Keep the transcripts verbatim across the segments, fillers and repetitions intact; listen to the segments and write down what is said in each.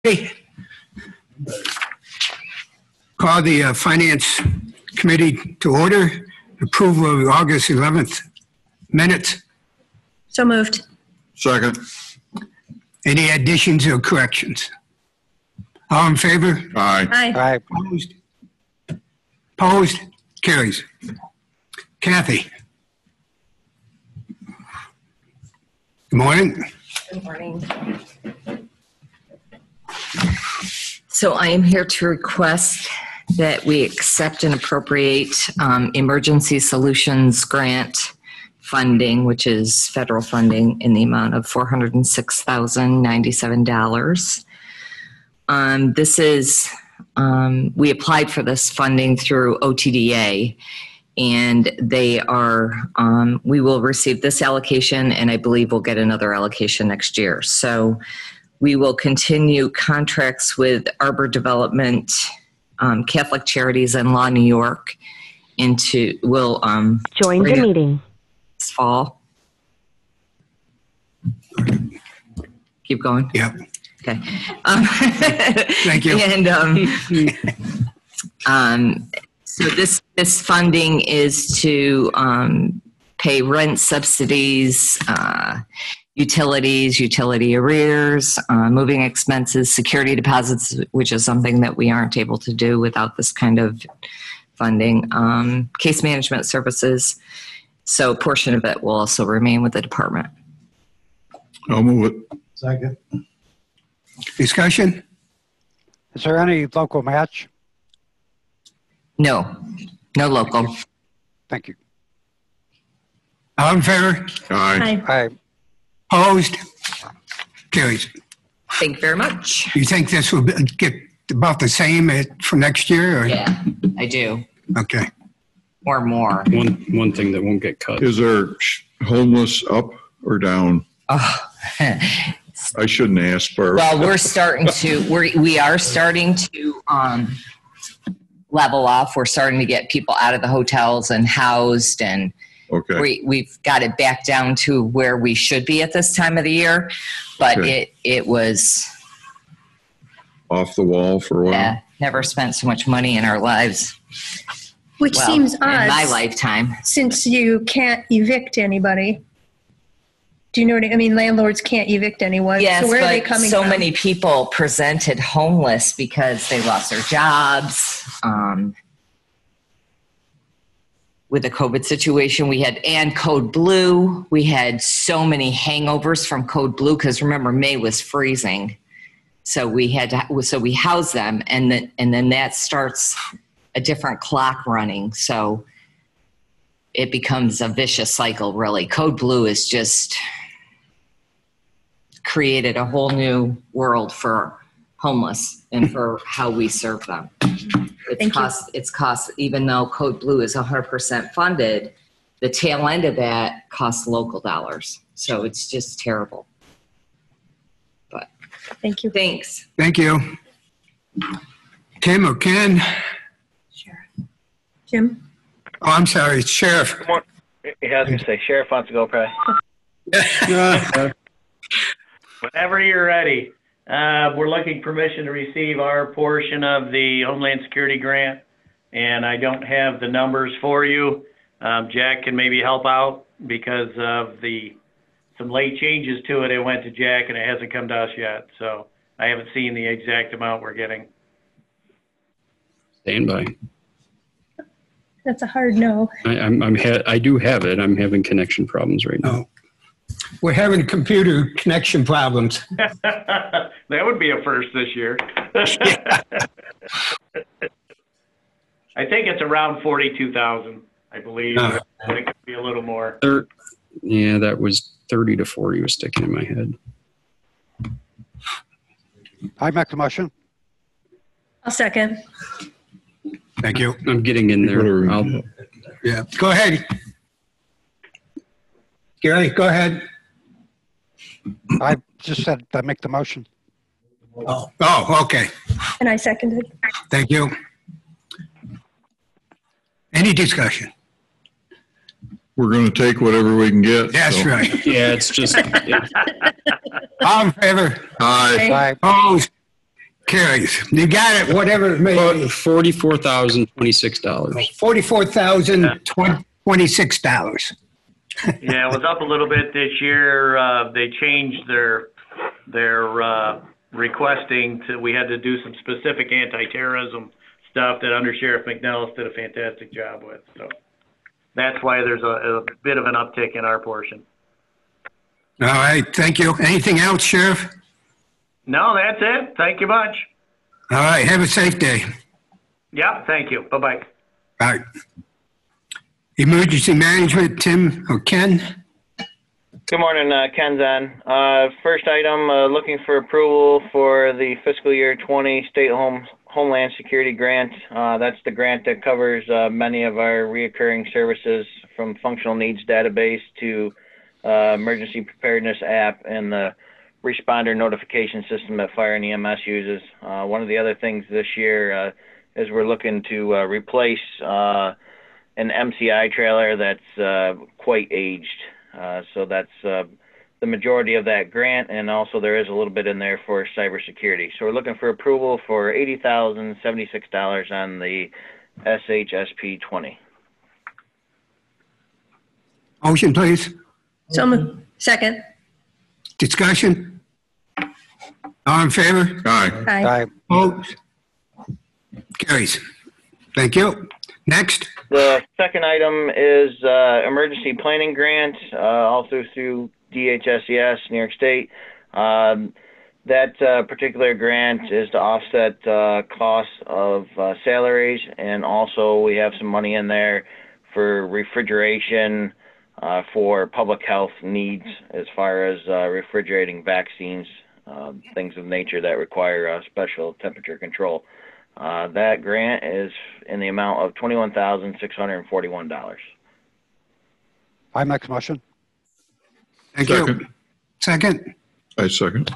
Hey. Call the uh, Finance Committee to order. Approval of the August eleventh minutes. So moved. Second. Any additions or corrections? All in favor? Aye. Aye. Aye. Opposed? Opposed? Carries. Kathy. Good morning. Good morning. So I am here to request that we accept and appropriate um, Emergency Solutions Grant funding, which is federal funding, in the amount of four hundred six thousand ninety-seven dollars. Um, this is, um, we applied for this funding through O T D A, and they are, um, we will receive this allocation, and I believe we'll get another allocation next year. So we will continue contracts with Arbor Development, um, Catholic Charities, and Law New York into, will um, join the meeting this fall. Keep going. Yep. Okay. Um, Thank you. And um, um, so this this funding is to um, pay rent subsidies, uh, utilities, utility arrears, uh, moving expenses, security deposits, which is something that we aren't able to do without this kind of funding, um, case management services. So a portion of it will also remain with the department. I'll move it. Second. Discussion? Is there any local match? No, no local. Thank you. All in favor? Aye. Aye. Aye. Opposed? Carries. Thank you very much. You think this will be- get about the same at- for next year? Or? Yeah, I do. Okay. Or more. One one thing that won't get cut. Is there sh- homeless up or down? Oh. I shouldn't ask first. Well, we're starting to, we're, we are starting to um, level off. We're starting to get people out of the hotels and housed, and Okay. we, we've got it back down to where we should be at this time of the year. But Okay. it, it was, Off the wall for a while? yeah, never spent so much money in our lives. Which Well, seems in my odd lifetime. since you can't evict anybody. Do you know what I I mean? Landlords can't evict anyone. Yes, so where are they but coming so from? many people presented homeless because they lost their jobs. Um, with the COVID situation, we had, and Code Blue, we had so many hangovers from Code Blue because remember, May was freezing. So we had to, so we housed them, and then, and then that starts a different clock running. So it becomes a vicious cycle, really. Code Blue is just created a whole new world for homeless and for how we serve them. It's Thank you. cost, it's cost, even though Code Blue is one hundred percent funded, the tail end of that costs local dollars. So it's just terrible. But Thank you. thanks. Thank you. Kim or Ken? Jim? Oh, I'm sorry, Sheriff. Come on. Yeah, I was going to say, Sheriff wants to go pray. Whenever you're ready. Uh, we're looking permission to receive our portion of the Homeland Security Grant, and I don't have the numbers for you. Um, Jack can maybe help out because of the some late changes to it. It went to Jack, and it hasn't come to us yet, so I haven't seen the exact amount we're getting. Stand by. That's a hard no. I, I'm, I'm ha- I do have it. I'm having connection problems right now. Oh. We're having computer connection problems. That would be a first this year. I think it's around forty-two thousand, I believe. Uh. But it could be a little more. Thir- yeah, that was thirty to forty was sticking in my head. I make the motion. I'll second. Thank you. I'm getting in there. I'll, Yeah, go ahead. Gary, go ahead. I just said I make the motion. Oh, oh, okay. And I seconded. Thank you. Any discussion? We're going to take whatever we can get. That's so. right. yeah, it's just, it, All in favor? Aye. Aye. Opposed? Carries. You got it, whatever it may be. Forty-four thousand twenty-six dollars. Forty-four thousand twenty-six dollars. Yeah, it was up a little bit this year. Uh, they changed their, their, uh, requesting to, we had to do some specific anti-terrorism stuff that Under Sheriff McNellis did a fantastic job with. So that's why there's a, a bit of an uptick in our portion. All right, thank you. Anything else, Sheriff? No, that's it. Thank you much. All right, have a safe day. Yeah, thank you. Bye-bye. All right. Emergency Management, Tim or Ken? Good morning, uh, Ken Zahn. Uh, first item, uh, looking for approval for the fiscal year twenty State Home Homeland Security Grant. Uh, that's the grant that covers uh, many of our reoccurring services, from functional needs database to uh, emergency preparedness app and the responder notification system that fire and E M S uses. Uh, one of the other things this year uh, is we're looking to uh, replace uh, an M C I trailer that's uh, quite aged. Uh, so that's uh, the majority of that grant, and also there is a little bit in there for cybersecurity. So we're looking for approval for eighty thousand seventy-six dollars on the S H S P twenty. Motion, please. So moved. Second. Discussion? All in favor? Aye. Aye. Aye. Opposed? Carries. Thank you. Next. The second item is uh, emergency planning grant, uh, also through D H S E S, New York State. Um, that uh, particular grant is to offset uh, costs of uh, salaries, and also we have some money in there for refrigeration uh, for public health needs, as far as uh, refrigerating vaccines, uh, things of nature that require uh, special temperature control. Uh, that grant is in the amount of twenty-one thousand six hundred forty-one dollars. I make a motion. Thank you. Second. Second. I second.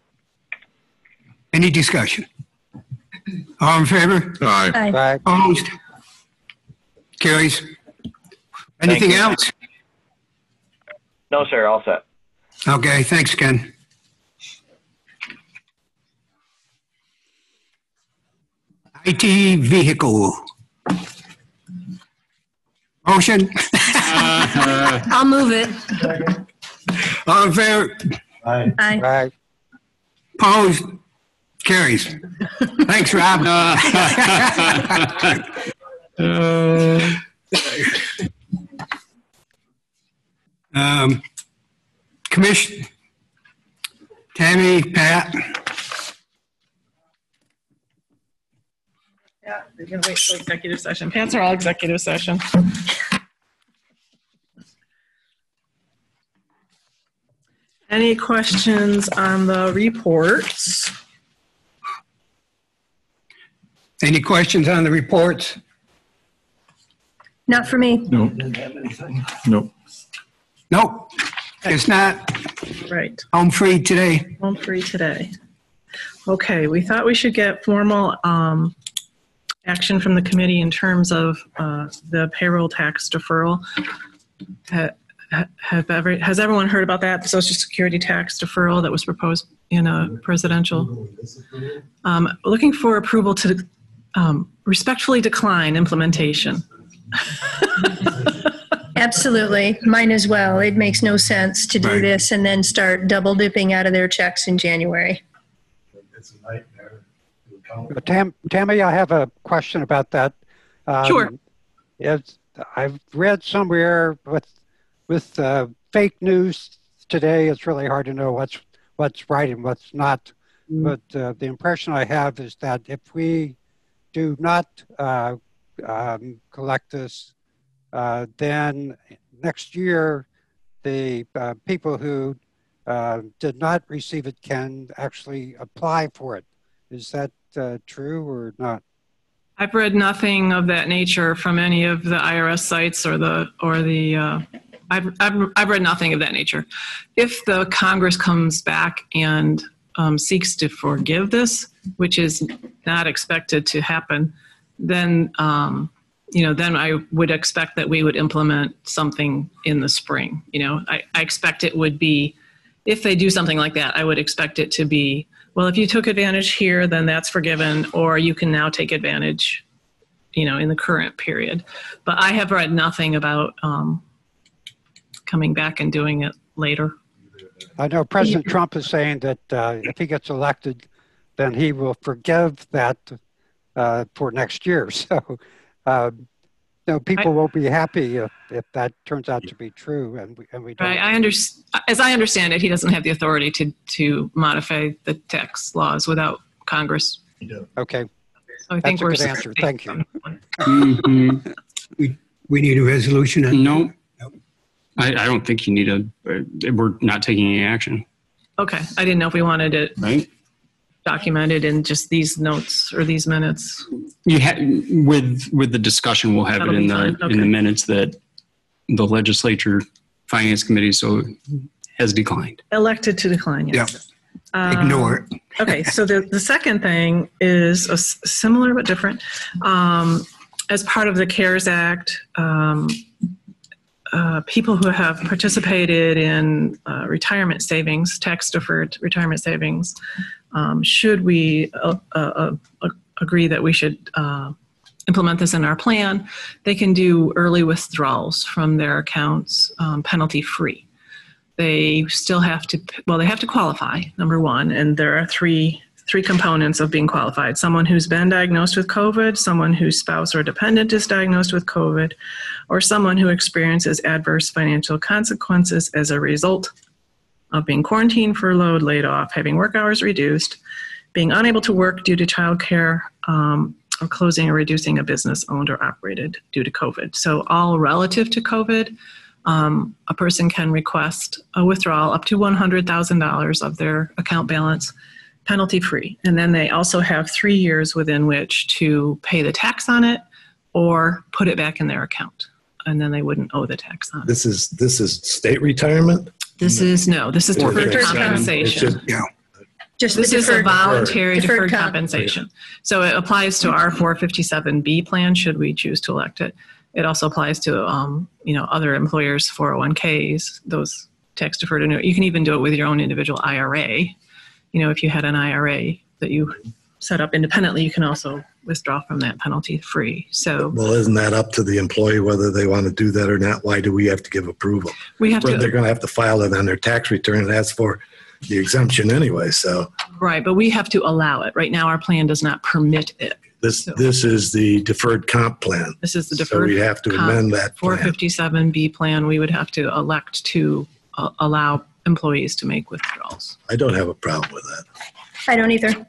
Any discussion? All in favor? Aye. Aye. Aye. Opposed? Carries. Anything you. else? No, sir, all set. Okay, thanks, Ken. I T vehicle. Motion? I'll move it. All in favor? Aye. Aye. Opposed? Carries. Thanks, Rob. um, Commission, Tammy, Pat. Yeah, we're going to wait for executive session. Pants are all executive session. Any questions on the reports? Any questions on the reports? Not for me. Nope. Nope. Nope. It's not. Right, Home free today. home free today. Okay, we thought we should get formal um, action from the committee in terms of uh, the payroll tax deferral. Ha- ha- Have ever, has everyone heard about that? The Social Security tax deferral that was proposed in a presidential? Um, looking for approval to um, respectfully decline implementation. Absolutely. Mine as well. It makes no sense to do Right. this and then start double dipping out of their checks in January. It's a nightmare to account. But Tam, Tammy, I have a question about that. Um, Sure. It's, I've read somewhere with with uh, fake news today. It's really hard to know what's what's right and what's not. Mm. But uh, the impression I have is that if we do not uh, um, collect this, uh, then next year the uh, people who uh, did not receive it can actually apply for it. Is that uh, true or not? I've read nothing of that nature from any of the I R S sites or the, or the, uh, I've, I've, I've read nothing of that nature. If the Congress comes back and um, seeks to forgive this, which is not expected to happen, then, um, you know, then I would expect that we would implement something in the spring. You know, I, I expect it would be, if they do something like that, I would expect it to be well, if you took advantage here, then that's forgiven, or you can now take advantage, you know, in the current period. But I have read nothing about um, coming back and doing it later. I know President Trump is saying that uh, if he gets elected, then he will forgive that uh, for next year. So, uh, you know, people I, won't be happy if, if that turns out to be true, and we and we don't. Right. I under, as I understand it, he doesn't have the authority to to modify the tax laws without Congress. Okay. So I think That's a we're good answer. Thank you. Mhm. We, we need a resolution. on- No, I, I don't think you need a, uh, we're not taking any action, Okay. I didn't know if we wanted it right? documented in just these notes or these minutes. You ha- with, with the discussion, we'll have That'll it in be the, fine. in the Okay. minutes that the legislature finance committee so has declined. Elected to decline, yes. Um, Ignore it. Okay, so the, the second thing is a s- similar but different. Um, as part of the CARES Act, um, uh, people who have participated in uh, retirement savings, tax-deferred retirement savings, um, should we uh, uh, uh, agree that we should uh, implement this in our plan, they can do early withdrawals from their accounts um, penalty-free. They still have to, well, they have to qualify, number one, and there are three three components of being qualified. Someone who's been diagnosed with COVID, someone whose spouse or dependent is diagnosed with COVID, or someone who experiences adverse financial consequences as a result of being quarantined, furloughed, laid off, having work hours reduced, being unable to work due to childcare, um, or closing or reducing a business owned or operated due to COVID. So all relative to COVID. Um, a person can request a withdrawal up to one hundred thousand dollars of their account balance penalty-free. And then they also have three years within which to pay the tax on it or put it back in their account. And then they wouldn't owe the tax on it. This is, this is state retirement? This is, no, this is deferred Okay. compensation. It's just- Yeah. Just the This is a deferred, voluntary Deferred deferred comp. compensation. So it applies to our four fifty-seven B plan, should we choose to elect it. It also applies to, um, you know, other employers' four oh one Ks, those tax deferred annuity. You can even do it with your own individual I R A. You know, if you had an I R A that you set up independently, you can also withdraw from that penalty free. So Well, isn't that up to the employee whether they want to do that or not? Why do we have to give approval? we have But they're to, going to have to file it on their tax return and ask for the exemption anyway. So right, but we have to allow it. Right now, our plan does not permit it. this, So- this is the deferred comp plan. This is the So deferred we have to comp amend that four plan. fifty-seven B plan. We would have to elect to uh, allow employees to make withdrawals. I don't have a problem with that. I don't either.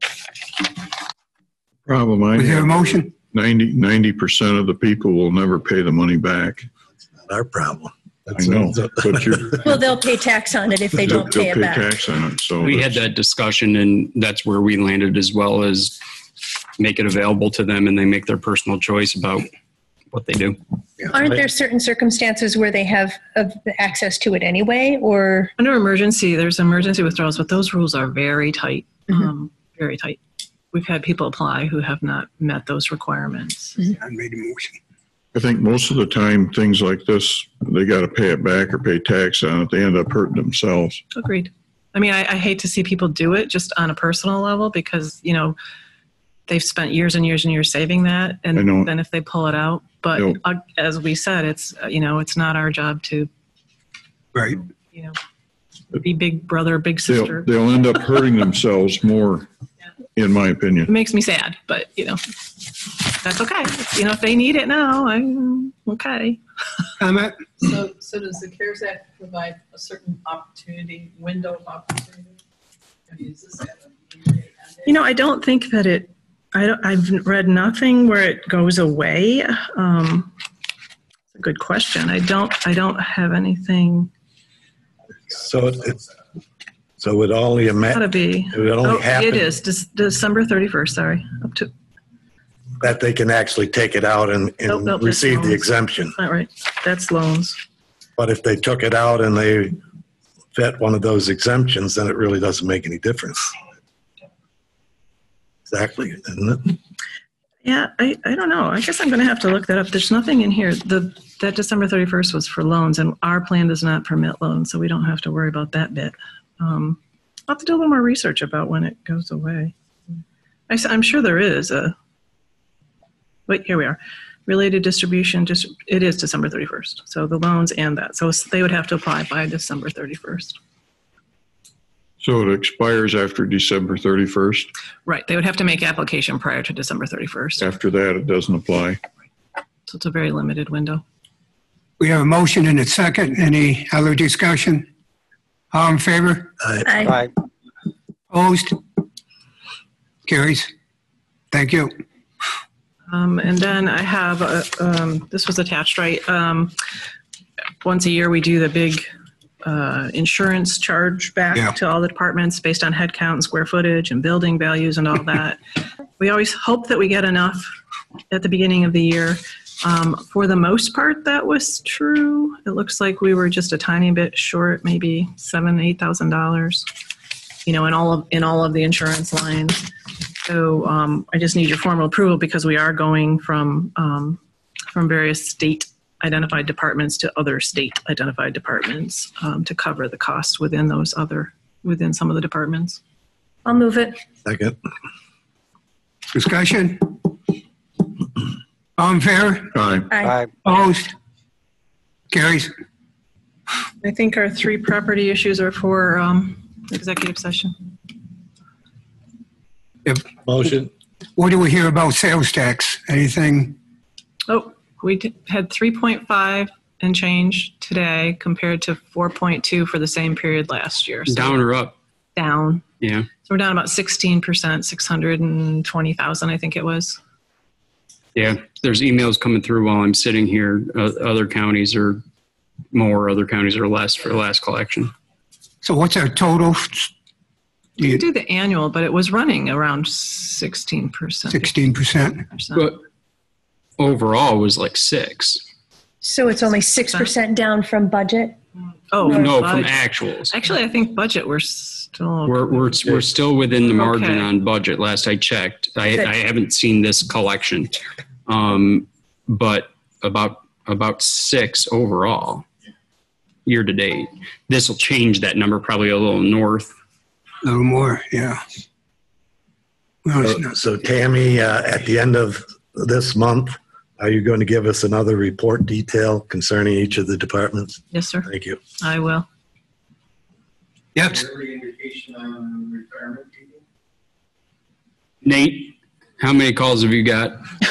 Problem I Is there a have, motion? ninety, ninety percent of the people will never pay the money back. Not our problem. I That's- know, but you're. Well, they'll pay tax on it if they don't they'll pay it back. tax on it, so. We had that's- that discussion and that's where we landed, as well as make it available to them and they make their personal choice about what they do. Aren't there certain circumstances where they have uh, access to it anyway, or? Under emergency, there's emergency withdrawals, but those rules are very tight, um, very tight. We've had people apply who have not met those requirements. I made a motion. I think most of the time, things like this, they got to pay it back or pay tax on it. They end up hurting themselves. Agreed. I mean, I, I hate to see people do it just on a personal level because, you know, they've spent years and years and years saving that. I know. And then if they pull it out, but Yep. uh, as we said, it's, uh, you know, it's not our job to, Right. you know, be big brother, big They'll, sister. they'll end up hurting themselves more, in my It opinion. makes me sad, but, you know, that's okay. You know, if they need it now, I'm okay. Comment? So, so does the CARES Act provide a certain opportunity, window of opportunity? I mean, is this at a end date? You know, I don't think that it, I don't, I've read nothing where it goes away. Um, it's a good question. I don't, I don't have anything. So it, it's- so it only, Gotta ama- be. it would only Oh, happen it is Dec- December thirty-first, sorry, up to, that they can actually take it out and, Nope, and nope, that's receive the loans. exemption. not right. That's loans. But if they took it out and they fit one of those exemptions, then it really doesn't make any difference. Exactly, isn't it? Yeah, I, I don't know. I guess I'm going to have to look that up. There's nothing in here. The, that December thirty-first was for loans and our plan does not permit loans, so we don't have to worry about that bit. Um, I'll have to do a little more research about when it goes away. I, am sure there is a, wait, here we are. Related distribution, just it is December thirty-first. So the loans and that. So they would have to apply by December thirty-first. So it expires after December thirty-first. Right. They would have to make application prior to December thirty-first. After that, it doesn't apply. So it's a very limited window. We have a motion and a second. Any other discussion? All in favor? Aye. Aye. Opposed? Carries. Thank you. Um, and then I have, a, um, this was attached, right? Um, once a year, we do the big uh, insurance charge back Yeah. to all the departments based on head count and square footage and building values and all that. We always hope that we get enough at the beginning of the year. Um, for the most part, that was true. It looks like we were just a tiny bit short, maybe seven, eight thousand dollars. You know, in all of in all of the insurance lines. So um, I just need your formal approval because we are going from um, from various state identified departments to other state identified departments um, to cover the cost within those other within some of the departments. I'll move it. Second. Discussion? All in favor? Aye. Aye. Aye. Opposed? Carries. I think our three property issues are for um, executive session. Yep. Motion. What do we hear about sales tax? Anything? Oh, we did, had three point five and change today compared to four point two for the same period last year. So Down or up? down. Yeah. So we're down about sixteen percent, six hundred twenty thousand, I think it was. Yeah. There's emails coming through while I'm sitting here. Uh, other counties are more, other counties are less for the last collection. So what's our total? We did do the annual, but it was running around sixteen percent. sixteen percent. But overall it was like six. So it's only six percent down from budget? Oh, No, from budget. actuals. Actually, I think budget, we're still. We're, we're, we're still within the margin Okay. on budget. Last I checked, I, Good. I haven't seen this collection. Um, but about, about six overall year to date. This will change that number probably a little north. A little more, yeah. Well, it's So, not- so Tammy, uh, at the end of this month, are you going to give us another report detail concerning each of the departments? Yes, sir. Thank you. I will. Yep. Nate, how many calls have you got?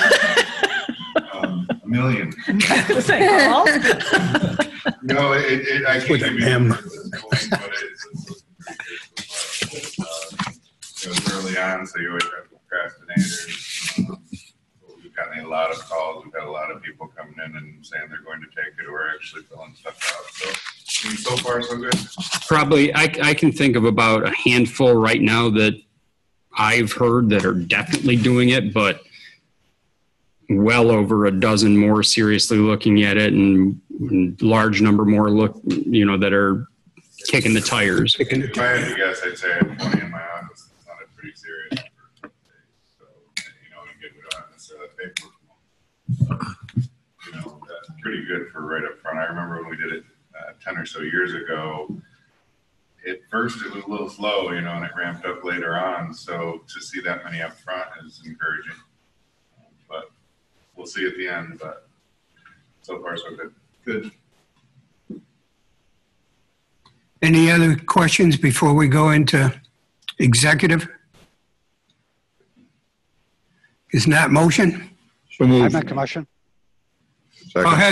Um, a million. Was that all? No, it, it, I can't With give an you M. numbers at this point, but it's, it's, it's, uh, it was early on, so you always have procrastinators. Um, We've gotten a lot of calls. We've had a lot of people coming in and saying they're going to take it or actually filling stuff out. So, I mean, so far, so good. Probably, I, I can think of about a handful right now that I've heard that are definitely doing it, but well over a dozen more seriously looking at it, and, and large number more look, you know, that are kicking the tires. Kicking the If I had to guess, I'd say I have twenty in my office. It's not a pretty serious number. So, you know, and again, we don't have necessarily paperwork. You know, that's pretty good for right up front. I remember when we did it uh, ten or so years ago. At first, it was a little slow, you know, and it ramped up later on. So to see that many up front is encouraging. But we'll see at the end. But so far, so good. Good. Any other questions before we go into executive? Is not motion? So I move. make a motion. Go Second.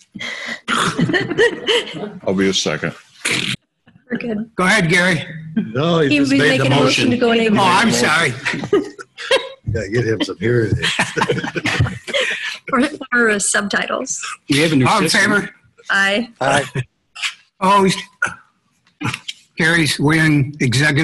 ahead. I'll be a second. We're good. Go ahead, Gary. No, he He was just made the making a motion to motion. go into. Oh, I'm sorry. Gotta get him some hearing. Or, or uh, subtitles. We have a new All in system. favor? Aye. Aye. Opposed? Carries. We're in executive.